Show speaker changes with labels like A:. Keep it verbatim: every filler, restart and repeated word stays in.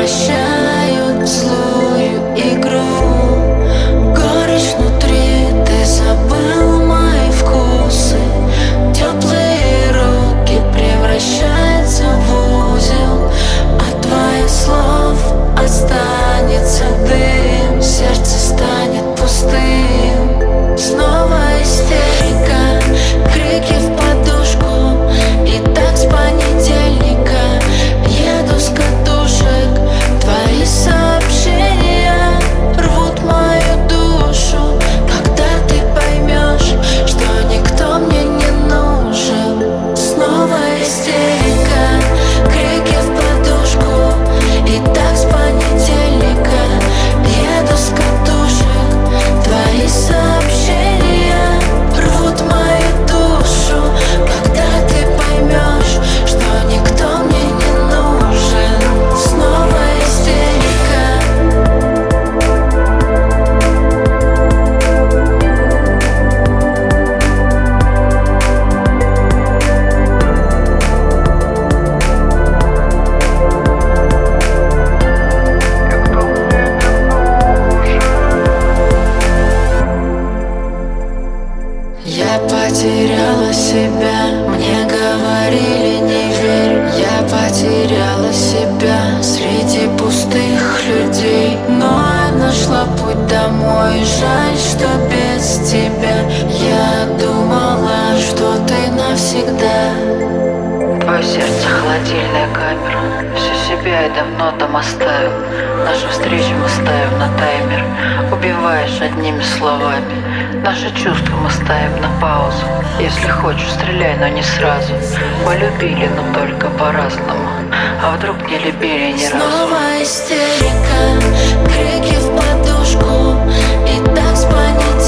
A: превращают в злую игру. Горечь внутри, ты забыл мои вкусы. Теплые руки превращаются в узел. От твоих слов останется дым, сердце станет пустым. Снова истерика, крики в подушку. И так с понедельника еду с катушек. Твои сообщения рвут мою душу. Когда ты поймешь, что никто мне не нужен. Снова истерика, крики в подушку. И так с понедельника еду с катушек. Твои сообщения рвут мою душу. Когда ты поймешь, что никто мне не нужен. Снова истерика. Я потеряла себя, мне говорили не верь. Я потеряла себя среди пустых людей. Но я нашла путь домой, жаль, что без тебя. Я думала, что ты навсегда.
B: Твое сердце холодильная камера. Всю себя я давно там оставил. Нашу встречу мы ставим на таймер. Убиваешь одними словами. Наши чувства мы ставим на паузу. Если хочешь, стреляй, но не сразу. Полюбили, но только по-разному. А вдруг не любили ни разу.
A: Снова истерика, крики в подушку. И так с понедельника